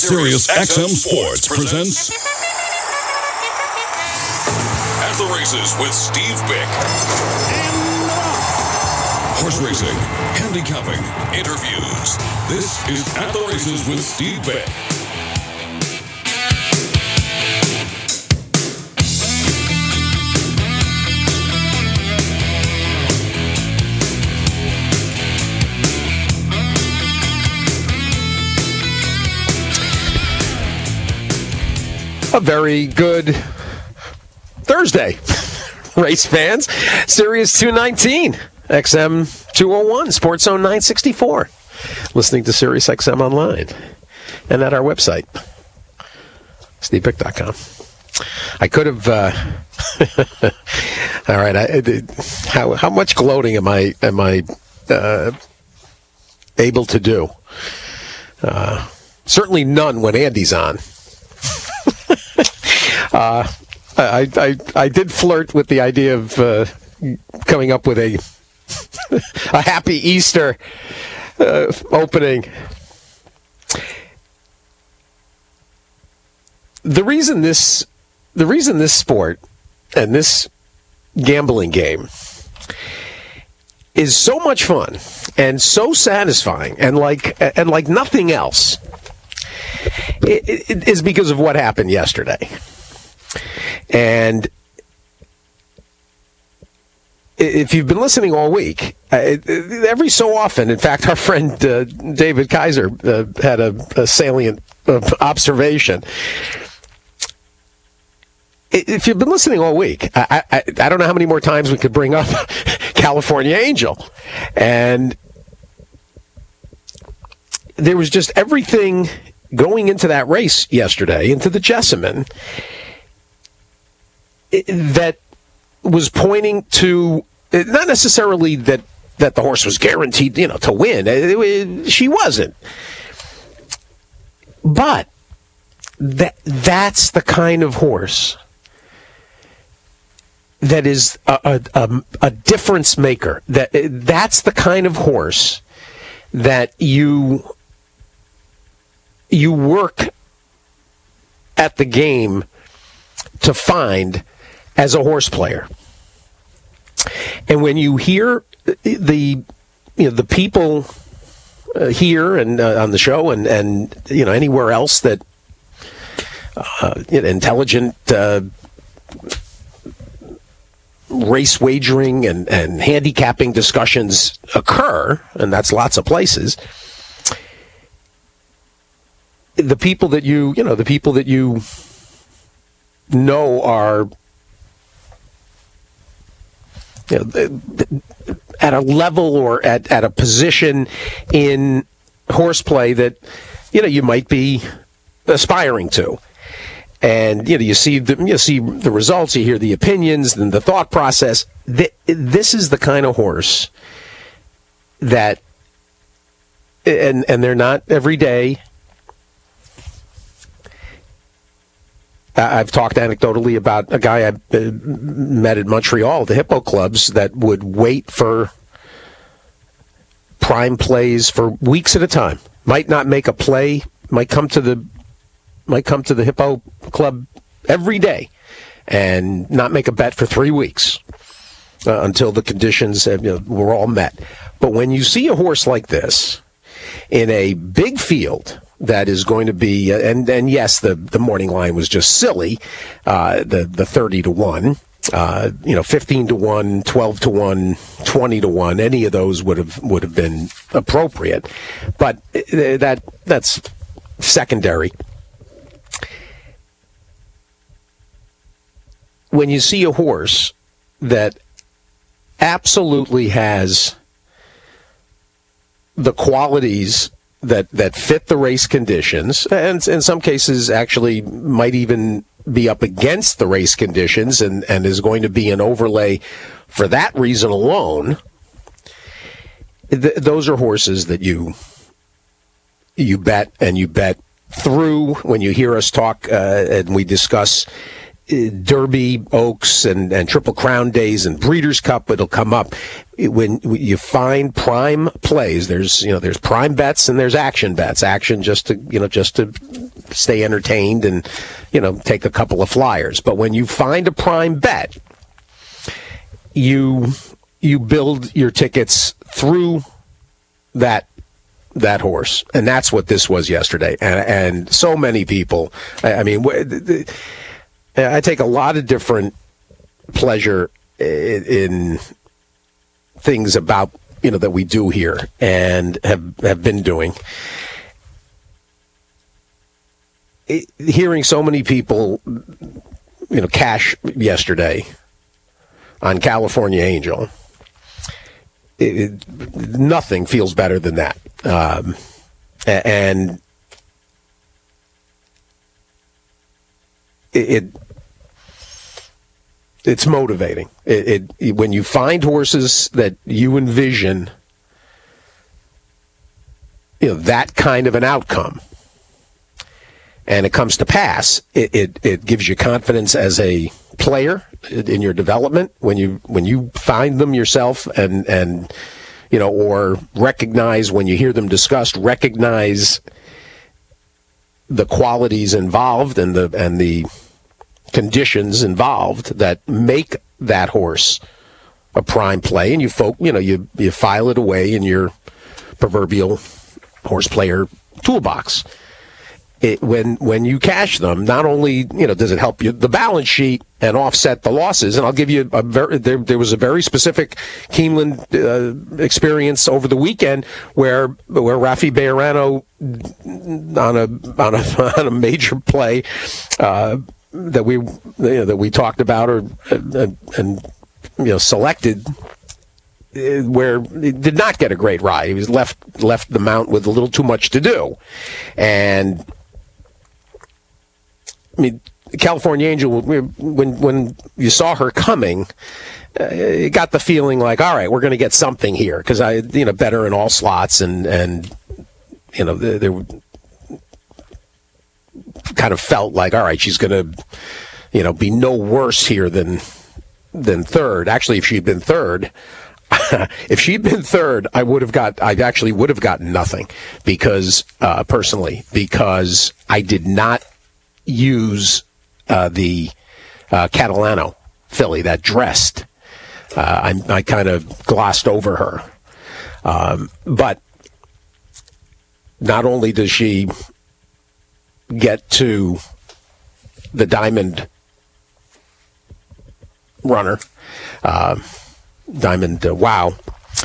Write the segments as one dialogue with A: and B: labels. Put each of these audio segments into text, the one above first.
A: Sirius XM Sports presents At the Races with Steve Bick. Horse racing, handicapping, interviews. This is At the Races with Steve Bick.
B: A very good Thursday, race fans. Sirius 219, XM 201, Sports Zone 964. Listening to Sirius XM online and at our website, stevebick.com. I could have. All right. How much gloating am I able to do? Certainly none when Andy's on. I did flirt with the idea of coming up with a Happy Easter opening. The reason this sport and this gambling game is so much fun and so satisfying and like nothing else it is because of what happened yesterday. And if you've been listening all week, every so often, in fact, our friend David Kaiser had a salient observation. If you've been listening all week, I don't know how many more times we could bring up California Angel. And there was just everything going into that race yesterday, into the Jessamine, that was pointing to not necessarily that the horse was guaranteed, to win. She wasn't. But that's the kind of horse that is a difference maker. That's the kind of horse that you work at the game to find as a horse player. And when you hear the people here and on the show and anywhere else that intelligent race wagering and handicapping discussions occur, and that's lots of places, the people that you know are at a level or at a position in horseplay that you might be aspiring to, and you see the results, you hear the opinions and the thought process. This is the kind of horse that, and they're not every day. I've talked anecdotally about a guy I met at Montreal, the Hippo Clubs, that would wait for prime plays for weeks at a time. Might not make a play, might come to the Hippo Club every day and not make a bet for 3 weeks until the conditions were all met. But when you see a horse like this in a big field that is going to be, and yes, the morning line was just silly, the 30 to 1, 15 to 1, 12 to 1, 20 to 1, any of those would have been appropriate, but that's secondary. When you see a horse that absolutely has the qualities that fit the race conditions, and in some cases actually might even be up against the race conditions and is going to be an overlay for that reason alone, those are horses that you bet, and you bet through. When you hear us talk and we discuss Derby, Oaks, and Triple Crown days and Breeders' Cup, it'll come up. When you find prime plays, there's prime bets and there's action bets. Action just to stay entertained and, take a couple of flyers. But when you find a prime bet, you build your tickets through that horse, and that's what this was yesterday. And so many people. I mean, I take a lot of different pleasure in things about that we do here and have been doing. Hearing so many people, cash yesterday on California Angel. Nothing feels better than that. And it's motivating. When you find horses that you envision, that kind of an outcome, and it comes to pass, it gives you confidence as a player in your development when you find them yourself and or recognize when you hear them discussed, recognize the qualities involved and the conditions involved that make that horse a prime play, and you file it away in your proverbial horse player toolbox. When you cash them, not only does it help you the balance sheet and offset the losses, and I'll give you there was a very specific Keeneland experience over the weekend where Rafi Bejarano on a major play that we talked about and selected, where he did not get a great ride. He was left the mount with a little too much to do, and I mean, California Angel, when you saw her coming, you got the feeling like, all right, we're going to get something here, because I bet her in all slots, and there kind of felt like, all right, she's going to be no worse here than third. Actually, if she'd been third, I actually would have gotten nothing, because personally, because I did not use the Catalano filly that dressed. I kind of glossed over her. But not only does she get to the Diamond runner, Diamond Wow,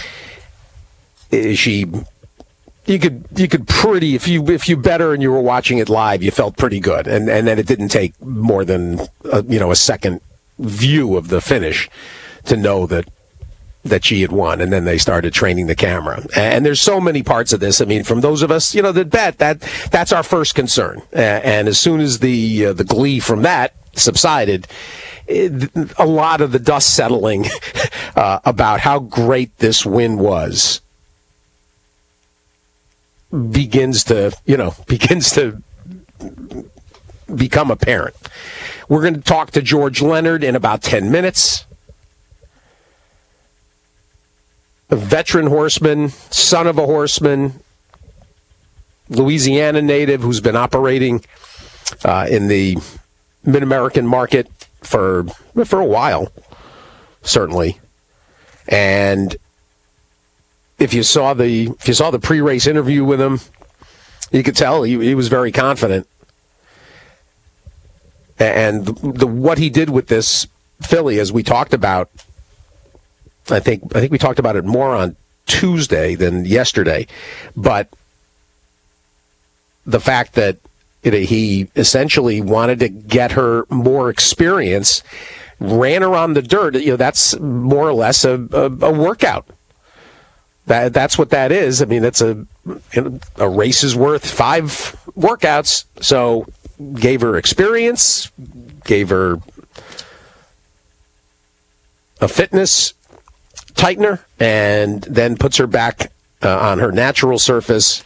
B: You could pretty, if you bet her and you were watching it live, you felt pretty good, and then it didn't take more than a second view of the finish to know that she had won, and then they started training the camera. And there's so many parts of this. I mean, from those of us that bet, that's our first concern. And as soon as the glee from that subsided, a lot of the dust settling about how great this win was begins to become apparent. We're going to talk to George Leonard in about 10 minutes. A veteran horseman, son of a horseman, Louisiana native who's been operating in the Mid-American market for a while, certainly. And if you saw the pre-race interview with him, you could tell he was very confident. And what he did with this filly, as we talked about, I think we talked about it more on Tuesday than yesterday, but the fact that he essentially wanted to get her more experience, ran her on the dirt. That's more or less a workout. That's what that is. I mean, that's a race is worth 5 workouts. So gave her experience, gave her a fitness tightener, and then puts her back on her natural surface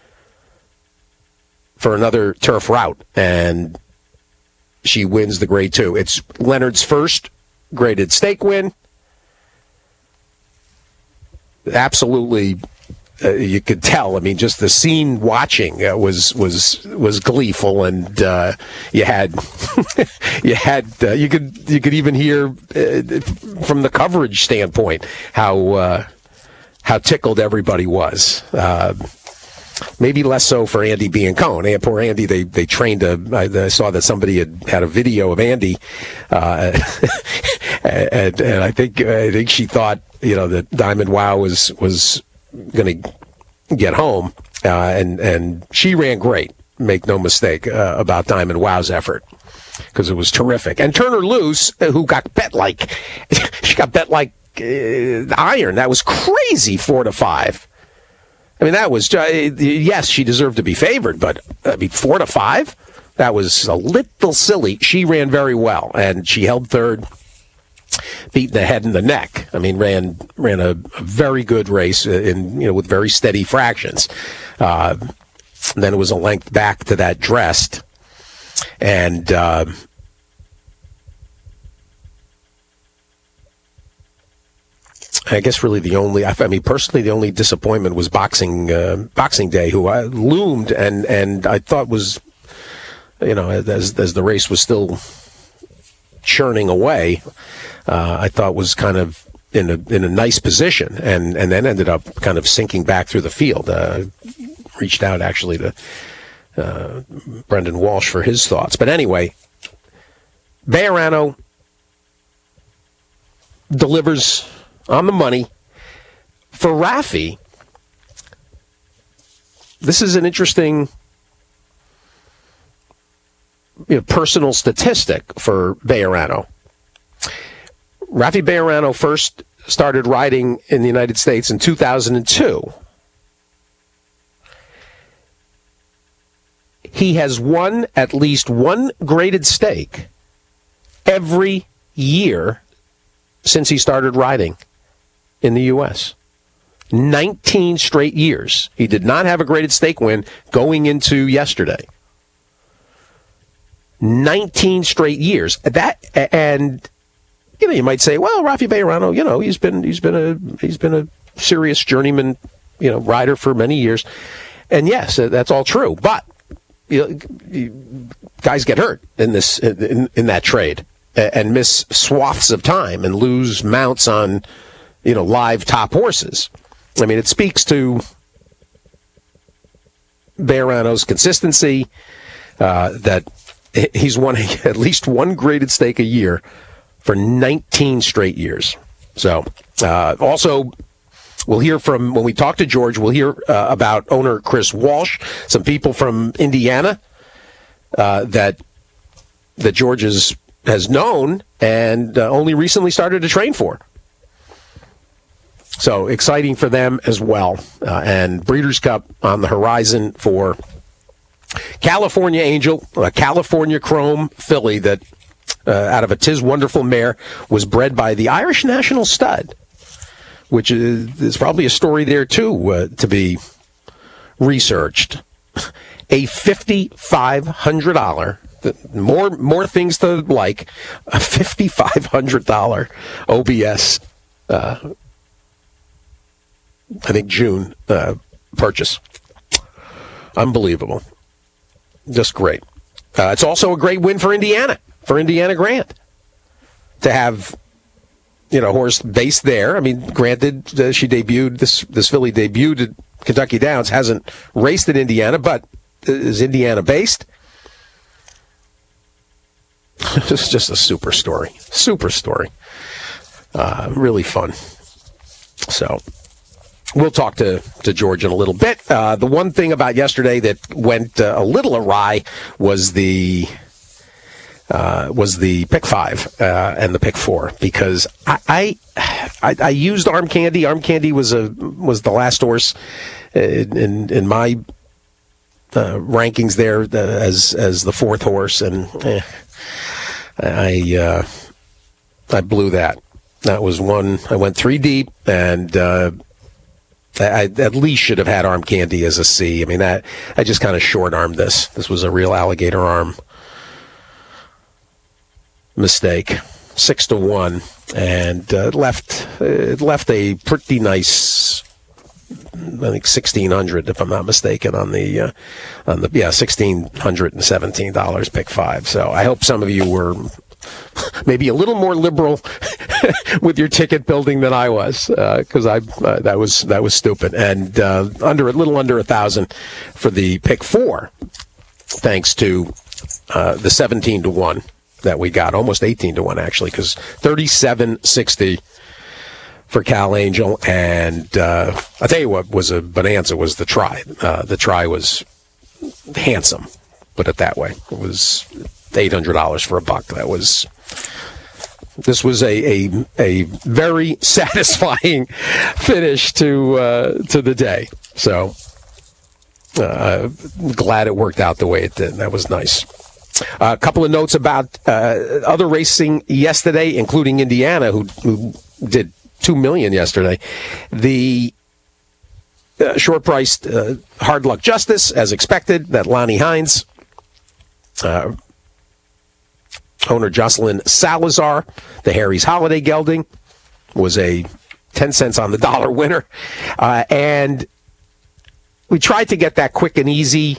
B: for another turf route. And she wins the Grade 2. It's Leonard's first graded stake win. Absolutely you could tell. I mean, just the scene watching was gleeful, and you had you could even hear from the coverage standpoint how tickled everybody was. Maybe less so for Andy Biancone. Poor Andy, they trained I saw that somebody had a video of Andy, and I think she thought, that Diamond Wow was going to get home, and she ran great. Make no mistake about Diamond Wow's effort, because it was terrific. And Turner Luce, who got bet like iron. That was crazy, 4-5. I mean, that was, yes, she deserved to be favored, but 4-5? That was a little silly. She ran very well, and she held third, beating the head and the neck. I mean, ran a very good race with very steady fractions. Then it was a length back to that dressed, and I guess really personally, the only disappointment was Boxing Day, who loomed and I thought was, as the race was still churning away, I thought was kind of in a nice position, and then ended up kind of sinking back through the field. Reached out actually to Brendan Walsh for his thoughts, but anyway, Bejarano delivers on the money. For Rafi, this is an interesting personal statistic for Bejarano. Rafi Bejarano first started riding in the United States in 2002. He has won at least one graded stake every year since he started riding in the U.S. 19 straight years. He did not have a graded stake win going into yesterday. 19 straight years. And you might say, well, Rafi Bejarano, he's been a serious journeyman, rider for many years. And yes, that's all true. But guys get hurt in this in that trade and miss swaths of time and lose mounts on live top horses. I mean, it speaks to Bejarano's consistency, that he's won at least one graded stake a year for 19 straight years. So, also, we'll hear from, when we talk to George, we'll hear about owner Chris Walsh, some people from Indiana that George has known and only recently started to train for. So exciting for them as well. And Breeders' Cup on the horizon for California Angel, a California Chrome filly that out of a 'Tis Wonderful mare was bred by the Irish National Stud, which is probably a story there too to be researched. A $5,500, more things to like, a $5,500 OBS. I think June purchase. Unbelievable. Just great. It's also a great win for Indiana Grant, to have a horse based there. I mean, granted, she debuted, this filly debuted at Kentucky Downs, hasn't raced in Indiana, but is Indiana based. It's just a super story. Really fun. So we'll talk to George in a little bit. The one thing about yesterday that went a little awry was the pick 5 and the pick 4, because I used Arm Candy. Arm Candy was the last horse in my rankings there as the fourth horse, and I blew that. That was one. I went 3 deep, and I at least should have had Arm Candy as a C. I mean, I just kind of short-armed this. This was a real alligator arm mistake. 6-1, and left a pretty nice I think $1,600, if I'm not mistaken, on the $1,617 pick 5. So I hope some of you were maybe a little more liberal with your ticket building than I was, because that was stupid. And a little under 1,000 for the pick 4, thanks to the 17-1 that we got, almost 18-1 actually, because 37.60 for Cal Angel. And I'll tell you what was a bonanza was the try. The try was handsome, put it that way. It was $800 for $1. This was a very satisfying finish to the day. So glad it worked out the way it did. That was nice. A couple of notes about other racing yesterday, including Indiana, who did $2 million yesterday. The short-priced Hard Luck Justice, as expected, that Lonnie Hines, owner Jocelyn Salazar, the Harry's Holiday gelding, was a 10 cents on the dollar winner. And we tried to get that quick and easy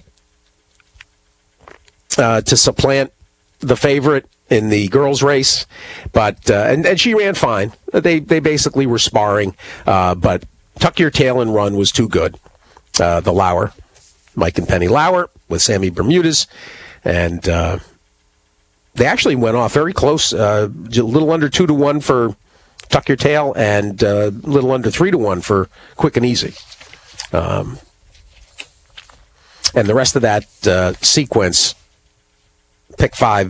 B: to supplant the favorite in the girls' race, but and she ran fine. They basically were sparring, but Tuck Your Tail and Run was too good. The Lauer, Mike and Penny Lauer with Sammy Bermudez, and they actually went off very close, a little under 2-1 for Tuck Your Tail, and a little under 3-1 for Quick and Easy. And the rest of that sequence, pick 5,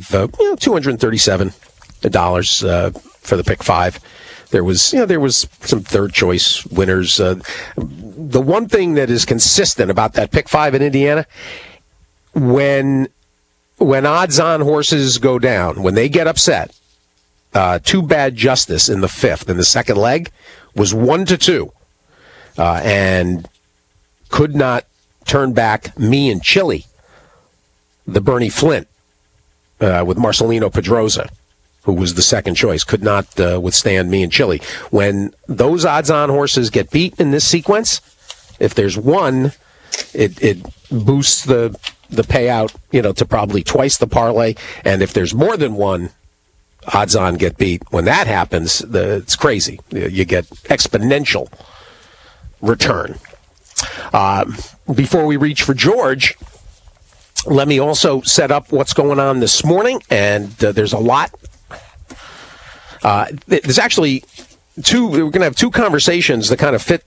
B: $237 for the pick 5. There was some third choice winners. The one thing that is consistent about that pick 5 in Indiana, when odds-on horses go down, when they get upset, Too Bad Justice in the 5th, in the second leg, was 1-2, and could not turn back Me and Chili, the Bernie Flint, with Marcelino Pedrosa, who was the second choice, could not withstand Me and Chili. When those odds-on horses get beat in this sequence, if there's one, it boosts the payout, to probably twice the parlay. And if there's more than one odds-on get beat, when that happens, it's crazy. You get exponential return. Before we reach for George, let me also set up what's going on this morning, and there's a lot. There's actually we're going to have two conversations that kind of fit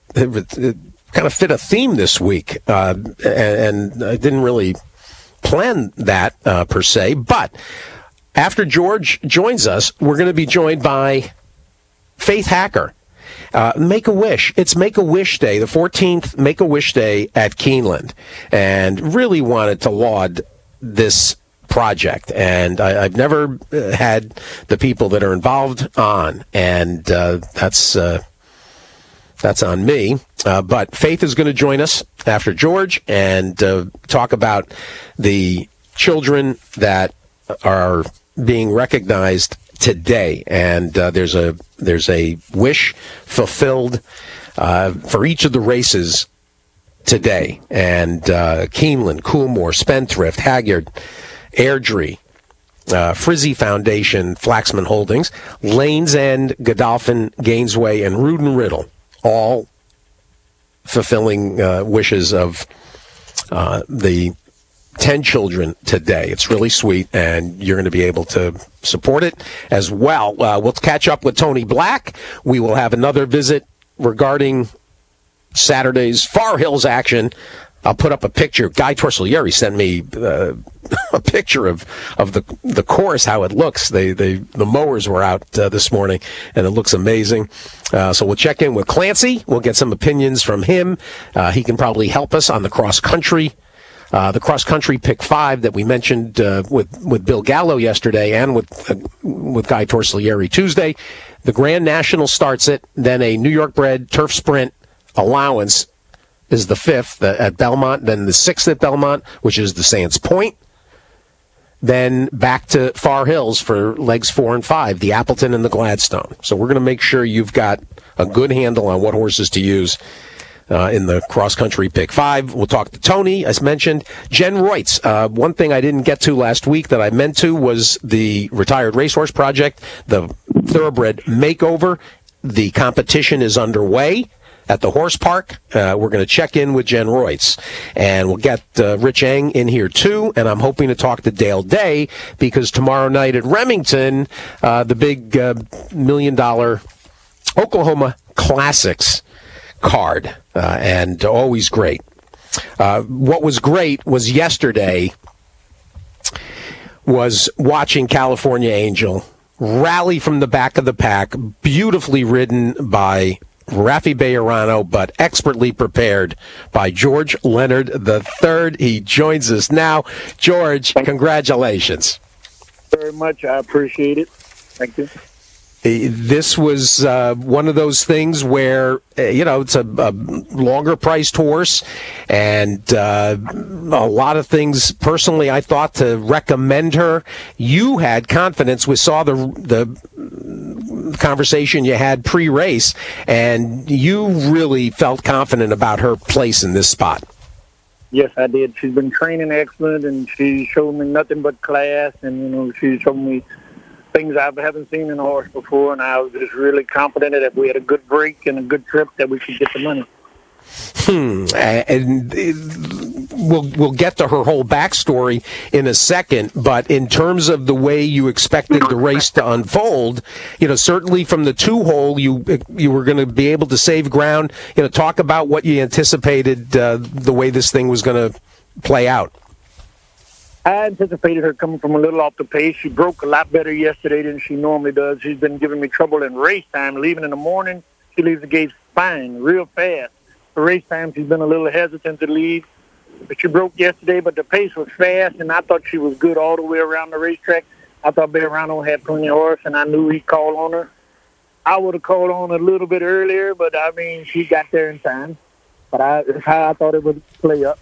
B: a theme this week, and I didn't really plan that per se, but after George joins us, we're going to be joined by Faith Hacker. Make-A-Wish. It's Make-A-Wish Day, the 14th Make-A-Wish Day at Keeneland, and really wanted to laud this project. And I've never had the people that are involved on, and that's on me. But Faith is going to join us after George and talk about the children that are being recognized today, and there's a wish fulfilled for each of the races today. And Keeneland, Coolmore, Spendthrift, Hagyard, Airdrie, Frizzy Foundation, Flaxman Holdings, Lanes End, Godolphin, Gainesway, and Rudin Riddle, all fulfilling wishes of the 10 children today. It's really sweet, and you're going to be able to support it as well. We'll catch up with Tony Black. We will have another visit regarding Saturday's Far Hills action. I'll put up a picture. Guy Torsiglieri sent me a picture of the course, how it looks. The mowers were out this morning, and it looks amazing. So we'll check in with Clancy. We'll get some opinions from him. He can probably help us on the cross-country. The cross-country pick 5 that we mentioned with Bill Gallo yesterday, and with Guy Torsiglieri Tuesday. The Grand National starts it. Then a New York-bred turf sprint allowance is the 5th at Belmont. Then the 6th at Belmont, which is the Sands Point. Then back to Far Hills for legs 4 and 5, the Appleton and the Gladstone. So we're going to make sure you've got a good handle on what horses to use in the cross-country Pick 5. We'll talk to Tony, as mentioned. Jen Reutz. One thing I didn't get to last week that I meant to was the Retired Racehorse Project, the Thoroughbred Makeover. The competition is underway at the horse park. We're going to check in with Jen Reutz, and we'll get Rich Eng in here too, and I'm hoping to talk to Dale Day, because tomorrow night at Remington, the big $1 million Oklahoma Classics card, and always great. What was great was yesterday was watching California Angel rally from the back of the pack, beautifully ridden by Rafi Bejarano, but expertly prepared by George Leonard III. He joins us now. George, congratulations.
C: Very much. I appreciate it. Thank you.
B: This was one of those things where, it's a longer priced horse, and a lot of things, personally, I thought to recommend her. You had confidence. We saw the conversation you had pre-race, and you really felt confident about her place in this spot.
C: Yes, I did. She's been training excellent, and she showed me nothing but class, and, she showed me things I haven't seen in a horse before, and I was just really confident that if we had a good break and a good trip, that we could get the money.
B: And we'll get to her whole backstory in a second, but in terms of the way you expected the race to unfold, certainly from the 2-hole, you were going to be able to save ground. Talk about what you anticipated the way this thing was going to play out.
C: I anticipated her coming from a little off the pace. She broke a lot better yesterday than she normally does. She's been giving me trouble in race time. Leaving in the morning, she leaves the gates fine, real fast. For race time, she's been a little hesitant to leave. But she broke yesterday, but the pace was fast, and I thought she was good all the way around the racetrack. I thought Bejarano had plenty of horse, and I knew he'd call on her. I would have called on a little bit earlier, but, she got there in time. But it's how I thought it would play up.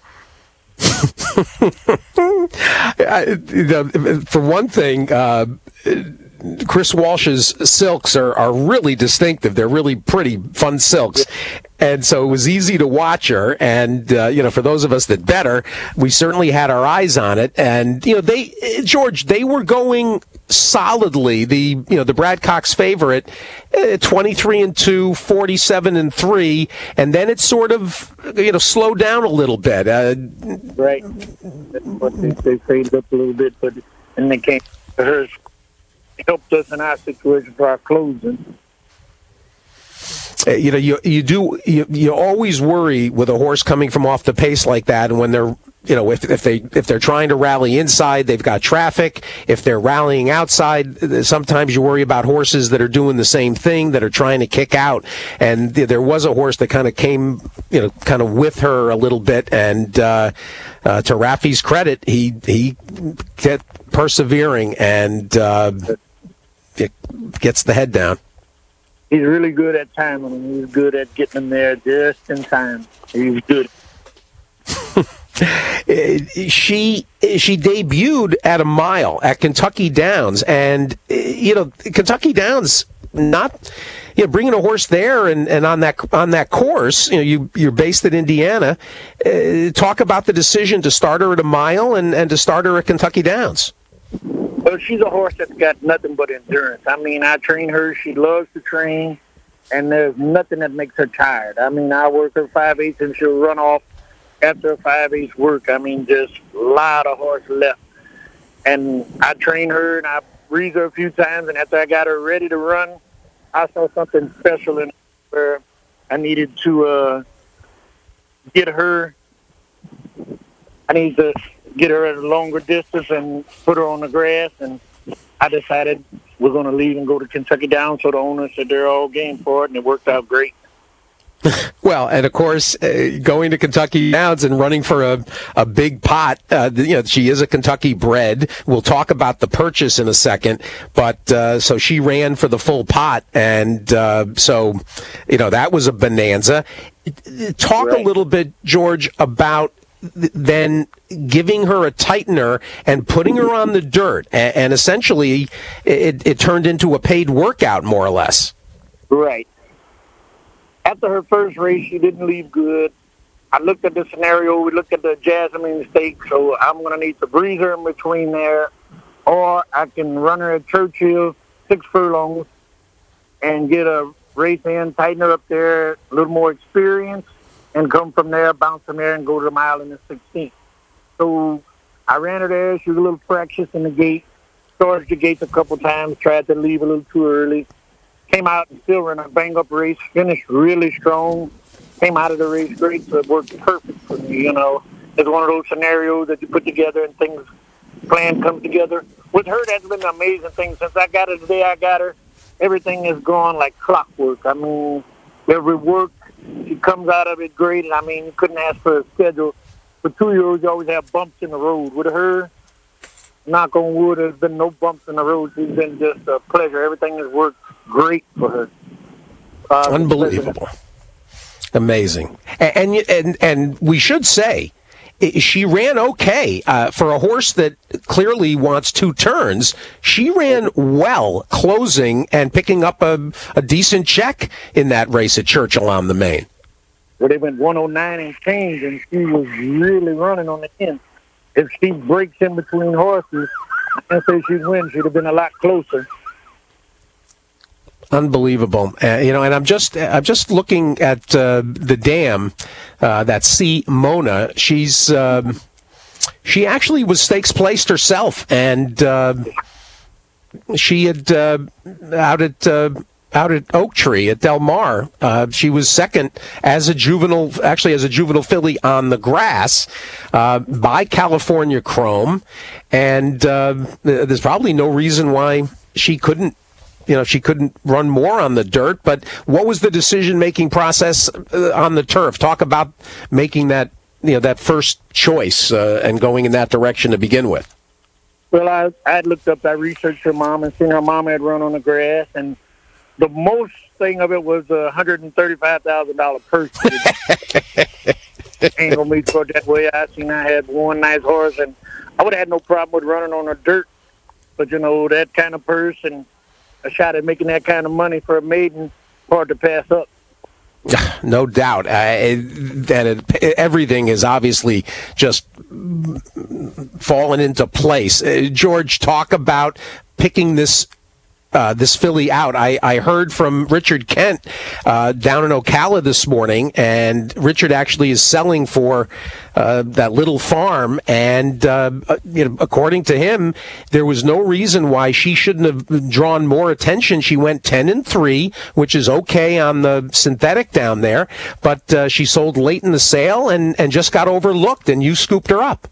B: For one thing, Chris Walsh's silks are really distinctive. They're really pretty fun silks. And so it was easy to watch her. And, for those of us that bet her, we certainly had our eyes on it. And, they were going solidly. The Brad Cox favorite, 23-2, 47-3. And then it sort of, slowed down a little bit.
C: Right. That's what they faded up a little bit, but and they came to her. It helped us in our situation for our closing.
B: You always worry with a horse coming from off the pace like that, and when they're if they're trying to rally inside, they've got traffic. If they're rallying outside, sometimes you worry about horses that are doing the same thing, that are trying to kick out. And there was a horse that kind of came, kind of with her a little bit. And to Rafi's credit, he kept persevering and gets the head down.
C: He's really good at timing, and he's good at getting them there just in time. He's good.
B: She debuted at a mile at Kentucky Downs, and Kentucky Downs, not bringing a horse there and on that course. You're based in Indiana. Talk about the decision to start her at a mile and to start her at Kentucky Downs.
C: Well, she's a horse that's got nothing but endurance. I train her. She loves to train, and there's nothing that makes her tired. I work her 5/8, and she'll run off after a 5/8 work. Just a lot of horse left. And I train her, and I breathe her a few times, and after I got her ready to run, I saw something special in her where I needed to get her. I need to get her at a longer distance and put her on the grass, and I decided we're going to leave and go to Kentucky Downs, so the owner said they're all game for it, and it worked out great.
B: Well, and of course, going to Kentucky Downs and running for a big pot, she is a Kentucky bred. We'll talk about the purchase in a second, but so she ran for the full pot, and so that was a bonanza. Talk a little bit, George, about then giving her a tightener and putting her on the dirt, and essentially it turned into a paid workout, more or less.
C: Right. After her first race, she didn't leave good. I looked at the scenario. We looked at the Jasmine Stakes, so I'm going to need to breeze her in between there, or I can run her at Churchill 6 furlongs and get a race in, tighten her up there, a little more experience, and come from there, bounce from there, and go to the mile in the 16th. So I ran her there. She was a little fractious in the gate. Started the gates a couple times, tried to leave a little too early. Came out and still ran a bang-up race, finished really strong. Came out of the race great, so it worked perfect for me, you know. It's one of those scenarios that you put together and things, plan comes together. With her, that's been an amazing thing. Since I got her the day I got her, everything has gone like clockwork. I mean, every work, she comes out of it great, and I mean, you couldn't ask for a schedule. For 2-year-olds, you always have bumps in the road. With her, knock on wood, there's been no bumps in the road. She's been just a pleasure. Everything has worked great for her.
B: Unbelievable. Amazing. And we should say, she ran okay for a horse that clearly wants 2 turns. She ran well, closing and picking up a decent check in that race at Churchill on the Main.
C: Well, they went 109 and change, and she was really running on the end. If she breaks in between horses, I say she'd win. She'd have been a lot closer.
B: Unbelievable, and I'm just looking at the dam, that C Mona. She actually was stakes placed herself, and she had out at Oak Tree at Del Mar. She was second as a juvenile filly on the grass by California Chrome, and there's probably no reason why she couldn't run more on the dirt. But what was the decision-making process on the turf? Talk about making that first choice and going in that direction to begin with.
C: Well, I looked up, I researched her mom and seen her mom had run on the grass, and the most thing of it was a $135,000 purse. Ain't gonna be put that way. I had one nice horse, and I would have had no problem with running on the dirt. But that kind of purse and a shot at making that kind of money for a maiden, hard to pass up.
B: No doubt. Everything is obviously just fallen into place. George, talk about picking this filly out. I heard from Richard Kent down in Ocala this morning, and Richard actually is selling for that little farm, and according to him, there was no reason why she shouldn't have drawn more attention. She went 10-3, which is okay on the synthetic down there, but she sold late in the sale and just got overlooked, and you scooped her up.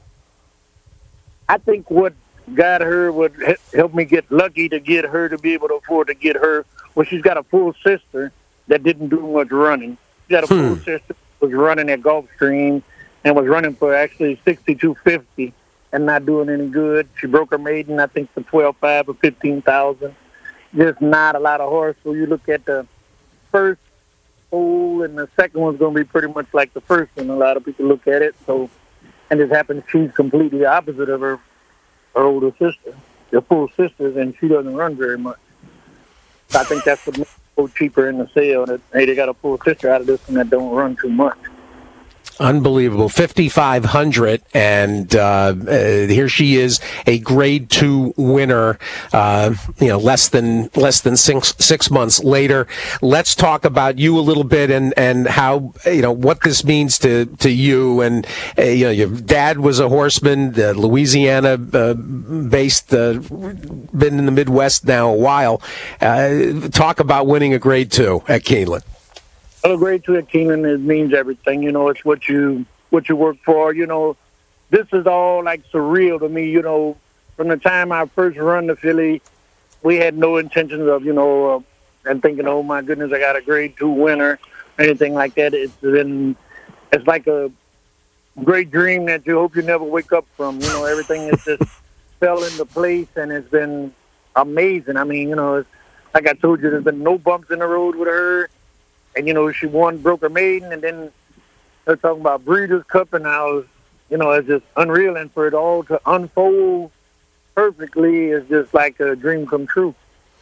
C: I think what got her would help me get lucky to get her to be able to afford to get her. Well, she's got a full sister that didn't do much running. She got a full sister that was running at Gulfstream and was running for actually 62.50 and not doing any good. She broke her maiden, I think, for 12.5 or 15,000. Just not a lot of horse. So you look at the first foal, and the second one's going to be pretty much like the first one. A lot of people look at it. So, and it happens she's completely opposite of her older sister. They're full sisters, and she doesn't run very much. So I think that's what makes it so cheaper in the sale. That hey, they got a full sister out of this one that don't run too much.
B: Unbelievable. 5,500, and here she is, a Grade 2 winner. Less than 6 months later. Let's talk about you a little bit and how what this means to you. And your dad was a horseman, Louisiana based, been in the Midwest now a while. Talk about winning a Grade 2 at Keeneland.
C: Well, Grade 2 at Keeneland, it means everything. It's what you work for. This is all like surreal to me. From the time I first run the filly, we had no intentions of, and thinking, oh my goodness, I got a Grade 2 winner, anything like that. It's like a great dream that you hope you never wake up from. Everything is just fell into place, and it's been amazing. I mean, it's, like I told you, there's been no bumps in the road with her. And, she won, broke her maiden, and then they're talking about Breeders' Cup, and I was, it's just unreal. And for it all to unfold perfectly is just like a dream come true.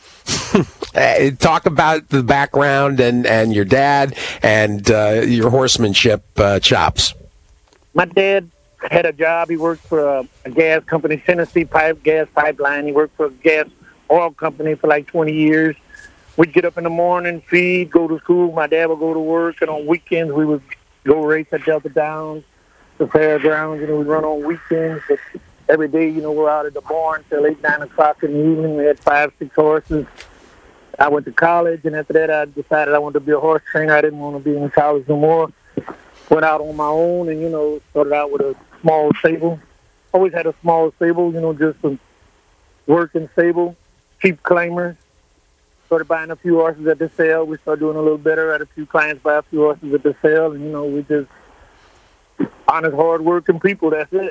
B: Talk about the background and your dad and your horsemanship chops.
C: My dad had a job. He worked for a gas company, Tennessee Gas Pipeline. He worked for a gas oil company for like 20 years. We'd get up in the morning, feed, go to school. My dad would go to work, and on weekends we would go race at Delta Downs, the fairgrounds. We'd run on weekends. But every day, we're out at the barn till 8, 9 o'clock in the evening. We had 5, 6 horses. I went to college, and after that I decided I wanted to be a horse trainer. I didn't want to be in college no more. Went out on my own and, started out with a small stable. Always had a small stable, just a working stable, cheap claimers. Started buying a few horses at the sale. We started doing a little better. Had a few clients buy a few horses at the sale. And, we just honest, hard-working people. That's it,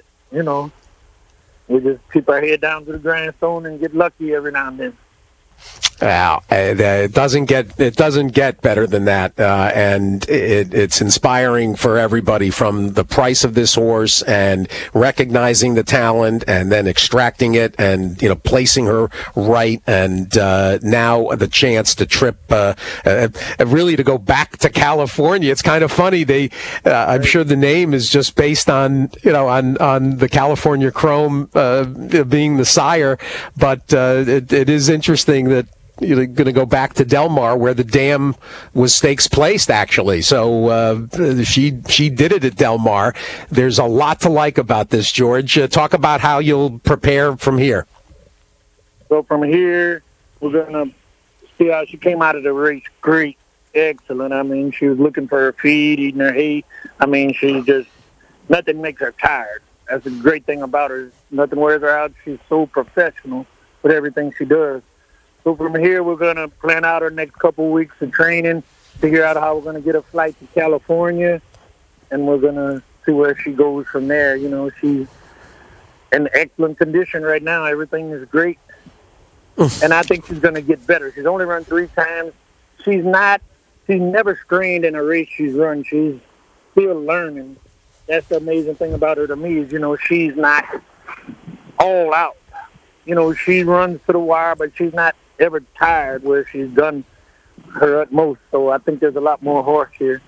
C: We just keep our head down to the grindstone and get lucky every now and then.
B: Wow, it doesn't get better than that, and it's inspiring for everybody, from the price of this horse and recognizing the talent and then extracting it and placing her right, and now the chance to trip, really to go back to California. It's kind of funny. I'm sure the name is just based on on the California Chrome being the sire, but it is interesting that you're going to go back to Del Mar, where the dam was stakes placed, actually. So she did it at Del Mar. There's a lot to like about this, George. Talk about how you'll prepare from here.
C: So from here, we're going to see how she came out of the race. Great. Excellent. I mean, she was looking for her feed, eating her hay. I mean, nothing makes her tired. That's the great thing about her. Nothing wears her out. She's so professional with everything she does. So from here, we're going to plan out our next couple of weeks of training, figure out how we're going to get a flight to California, and we're going to see where she goes from there. She's in excellent condition right now. Everything is great. And I think she's going to get better. She's only run 3 times. She's never strained in a race she's run. She's still learning. That's the amazing thing about her to me is, she's not all out. She runs to the wire, but she's not ever tired where she's done her utmost. So I think there's a lot more horse here.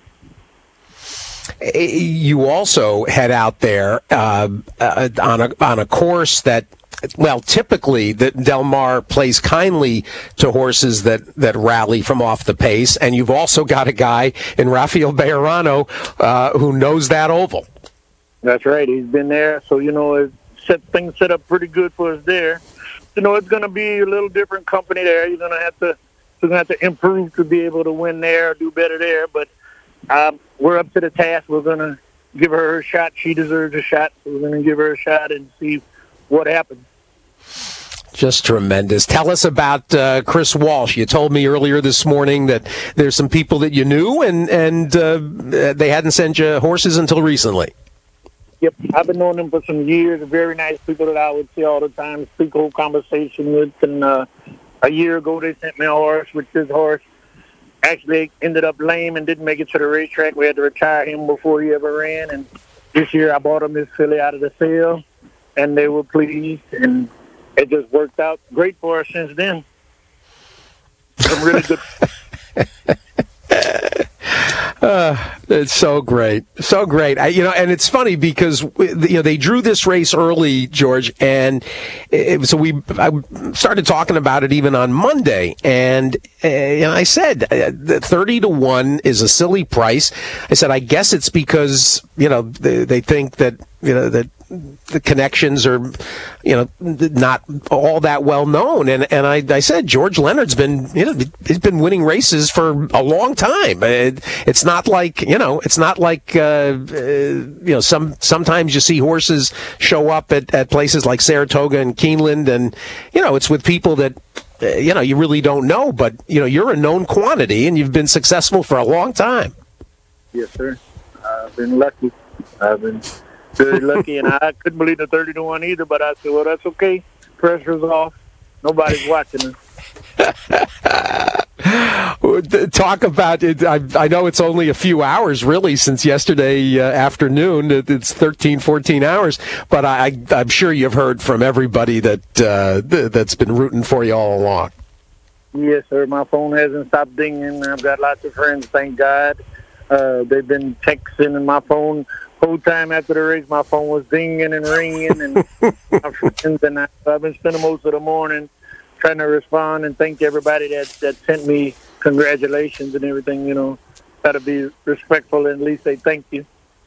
B: You also head out there on a course that, well, typically Del Mar plays kindly to horses that rally from off the pace, and you've also got a guy in Rafael Bejarano who knows that oval.
C: That's right. He's been there, so things set up pretty good for us there. It's going to be a little different company there. You're going to have to improve to be able to win there, do better there. But we're up to the task. We're going to give her a shot. She deserves a shot. So we're going to give her a shot and see what happens.
B: Just tremendous. Tell us about Chris Walsh. You told me earlier this morning that there's some people that you knew and they hadn't sent you horses until recently.
C: Yep, I've been knowing them for some years. Very nice people that I would see all the time, speak whole conversation with. And a year ago, they sent me a horse, which this horse actually ended up lame and didn't make it to the racetrack. We had to retire him before he ever ran. And this year, I bought him this filly out of the sale, and they were pleased. And it just worked out great for us since then. Some really good.
B: It's so great, so great. And it's funny because they drew this race early, George, and I started talking about it even on Monday, and I said 30-1 is a silly price. I said I guess it's because they think that that the connections are, not all that well known. And I said, George Leonard's been, he's been winning races for a long time. It's not like, sometimes you see horses show up at places like Saratoga and Keeneland, and, it's with people that, you really don't know, but, you're a known quantity and you've been successful for a long time.
C: Yes, sir. I've been lucky. I've been very lucky, and I couldn't believe the 30-1 either, but I said, well, that's okay. Pressure's off. Nobody's watching us.
B: Talk about it. I know it's only a few hours, really, since yesterday afternoon. It's 13, 14 hours, but I'm sure you've heard from everybody that's been rooting for you all along.
C: Yes, sir. My phone hasn't stopped dinging. I've got lots of friends, thank God. They've been texting, and my phone, whole time after the race, my phone was dinging and ringing. And my friends and I've been spending most of the morning trying to respond and thank everybody that sent me congratulations and everything. Got to be respectful and at least say thank you.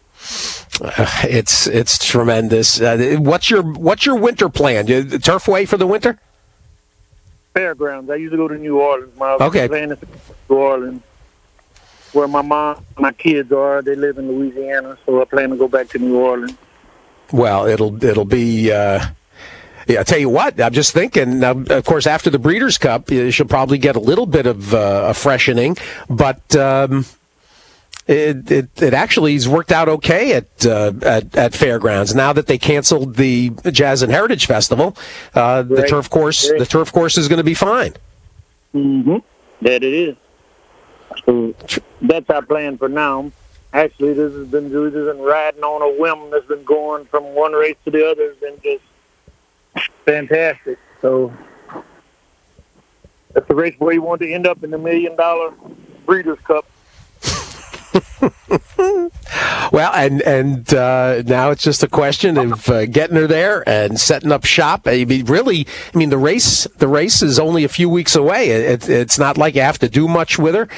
B: It's tremendous. What's your winter plan? Turfway for the winter?
C: Fairgrounds. I used to go to New Orleans. My
B: Okay.
C: plan is to go to New Orleans, where my mom, my kids are. They live in Louisiana, so I plan to go back to New Orleans.
B: Well, it'll be. Yeah, I tell you what, I'm just thinking. Now, of course, after the Breeders' Cup, you should probably get a little bit of a freshening, but it actually has worked out okay at Fairgrounds. Now that they canceled the Jazz and Heritage Festival, the turf course is going to be fine.
C: Mm-hmm. That it is. So that's our plan for now. Actually, this has been riding on a whim that's been going from one race to the other. Has been just fantastic. So that's the race where you want to end up in the $1 million Breeders' Cup.
B: Well, and now it's just a question of getting her there and setting up shop. The race is only a few weeks away. It's not like you have to do much with her.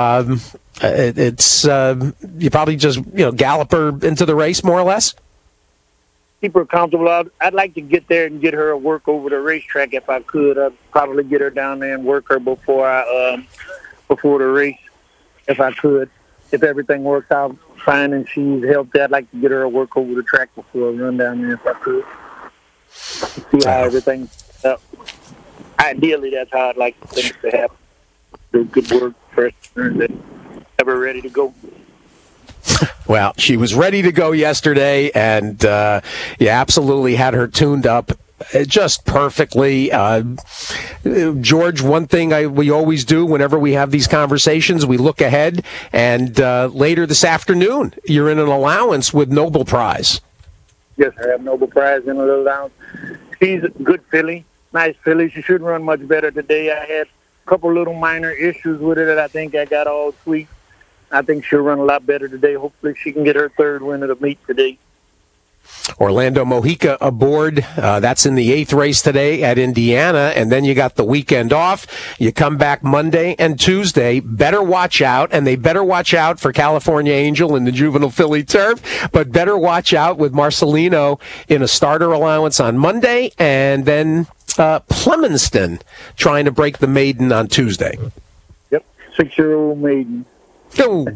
B: You probably just gallop her into the race more or less.
C: Keep her comfortable. I'd like to get there and get her a work over the racetrack if I could. I'd probably get her down there and work her before the race if I could. If everything works out fine and she's healthy, I'd like to get her a work over the track before I run down there if I could. See how everything's up. Ideally, that's how I'd like things to happen. Do good work for her and ever ready to go.
B: Well, she was ready to go yesterday, and you absolutely had her tuned up just perfectly. George, one thing we always do whenever we have these conversations, we look ahead, and later this afternoon, you're in an allowance with Noble Prize.
C: Yes, I have Noble Prize in a little allowance. She's a good filly, nice filly. She shouldn't run much better today. I had a couple little minor issues with her that I think I got all tweaked. I think she'll run a lot better today. Hopefully she can get her third win of the meet today.
B: Orlando Mojica aboard. That's in the 8th race today at Indiana, and then you got the weekend off. You come back Monday and Tuesday. Better watch out, and they better watch out for California Angel in the Juvenile Filly Turf, but better watch out with Marcelino in a starter allowance on Monday, and then Plemonston trying to break the maiden on Tuesday.
C: Yep, 6-year-old maiden.
B: Go.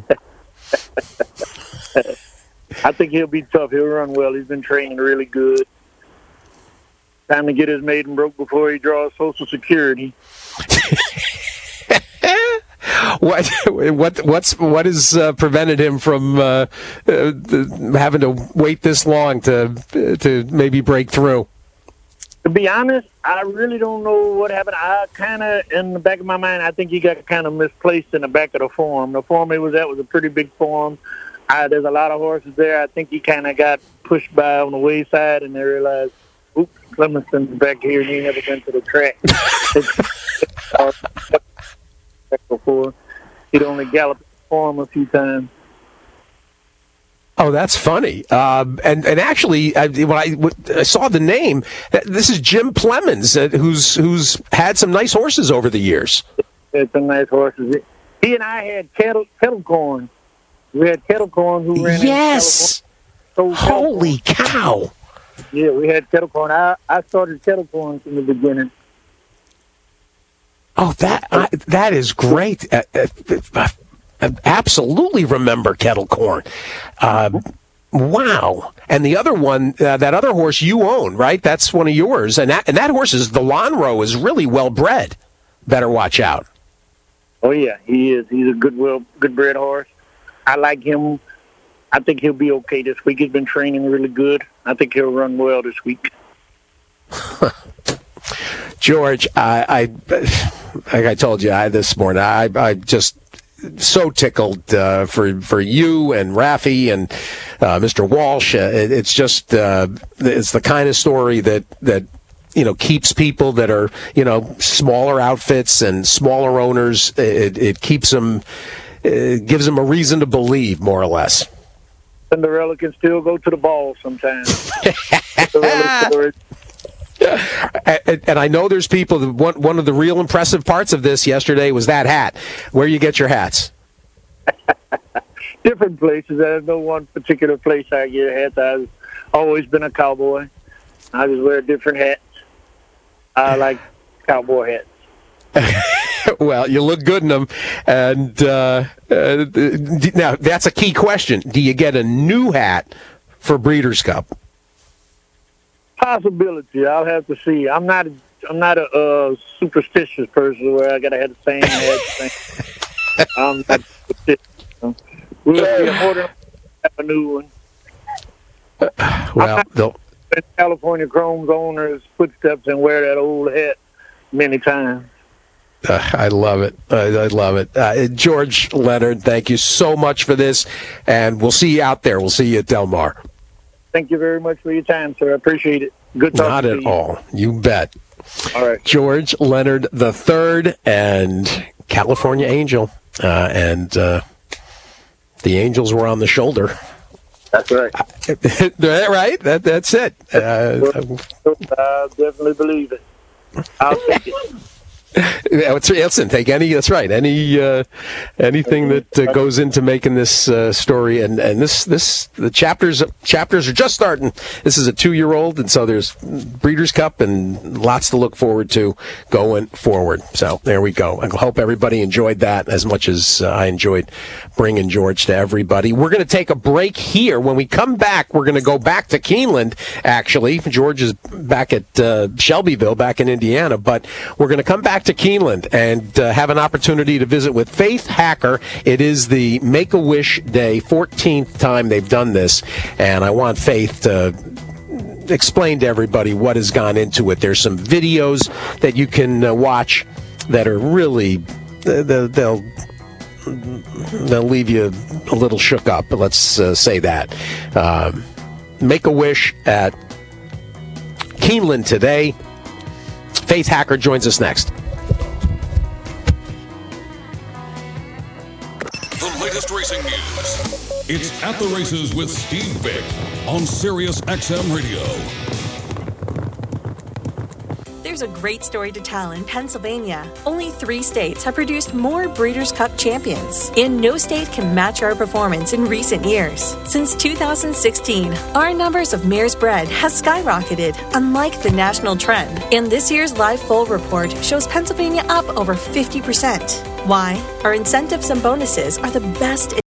C: I think he'll be tough. He'll run well. He's been training really good. Time to get his maiden broke before he draws Social Security.
B: What has prevented him from having to wait this long to maybe break through?
C: To be honest, I really don't know what happened. I kind of, in the back of my mind, I think he got kind of misplaced in the back of the farm. The farm he was at was a pretty big farm. There's a lot of horses there. I think he kind of got pushed by on the wayside, and they realized, oops, Clemenson's back here, and he never been to the track. Before. He'd only galloped the farm a few times.
B: Oh, that's funny. And actually, when I saw the name, this is Jim Plemons, who's had some nice horses over the years.
C: Had some nice horses. He and I had Kettle Corn. We had Kettle Corn who ran.
B: Yes. Holy cow!
C: Yeah, we had Kettle Corn. I started Kettle Corn from the beginning.
B: Oh, that is great. I absolutely remember Kettle Corn. Wow. And the other one, that other horse you own, right? That's one of yours. And that horse the Lonhro is really well bred. Better watch out.
C: Oh, yeah, he is. He's a good bred horse. I like him. I think he'll be okay this week. He's been training really good. I think he'll run well this week.
B: George, like I told you this morning, I just so tickled for you and Raffy and Mr. Walsh. It's just it's the kind of story that keeps people that are, smaller outfits and smaller owners. It keeps them, gives them a reason to believe, more or less.
C: Cinderella can still go to the ball sometimes.
B: And I know there's people that one of the real impressive parts of this yesterday was that hat. Where you get your hats?
C: Different places. There's no one particular place I get hats. I've always been a cowboy. I just wear different hats. I like cowboy hats.
B: Well, you look good in them. And now, that's a key question. Do you get a new hat for Breeders' Cup?
C: Possibility. I'll have to see. I'm not a superstitious person where I got to have the same hat. I'm not superstitious. We'll see. I'm more than have a new one.
B: Well,
C: in California Chrome's owner's footsteps and wear that old hat many times.
B: I love it. I love it. George Leonard, thank you so much for this, and we'll see you out there. We'll see you at Del Mar.
C: Thank you very much for your time, sir. I appreciate it. Good talking
B: Not
C: to you.
B: at all. You bet.
C: All right.
B: George Leonard III and California Angel. And the Angels were on the shoulder.
C: That's right.
B: Right? That's it.
C: I definitely believe it. I'll take it.
B: Listen, take any. That's right. Anything that goes into making this story, and the chapters are just starting. This is a 2-year-old, and so there's Breeders' Cup and lots to look forward to going forward. So there we go. I hope everybody enjoyed that as much as I enjoyed bringing George to everybody. We're going to take a break here. When we come back, we're going to go back to Keeneland. Actually, George is back at Shelbyville, back in Indiana, but we're going to come back to Keeneland and have an opportunity to visit with Faith Hacker. It is the Make-A-Wish Day, 14th time they've done this, and I want Faith to explain to everybody what has gone into it. There's some videos that you can watch that are really, they'll leave you a little shook up, but let's say that. Make-A-Wish at Keeneland today. Faith Hacker joins us next.
A: The latest racing news. It's At the Races with Steve Bick on Sirius XM Radio.
D: There's a great story to tell in Pennsylvania. Only 3 states have produced more Breeders' Cup champions, and no state can match our performance in recent years. Since 2016, our numbers of mares bred has skyrocketed, unlike the national trend. And this year's Live Foal report shows Pennsylvania up over 50%. Why? Our incentives and bonuses are the best